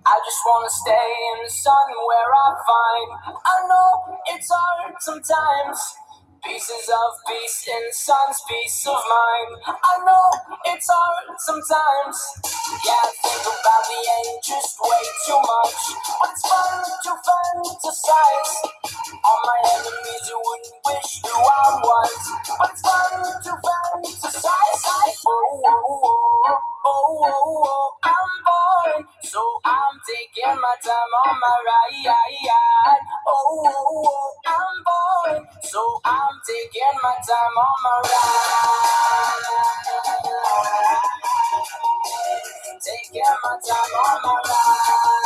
I just wanna stay in the sun where I find. I know it's hard sometimes. Pieces of peace in the sun's peace of mind. I know it's hard sometimes. Yeah, I think about the end just way too much. But it's fun to fantasize. All my enemies who wouldn't wish who I was. But it's fun to fantasize. I'm bored, so I'm taking my time on my ride. I'm bored, so I'm taking my time on my ride. Taking my time on my ride.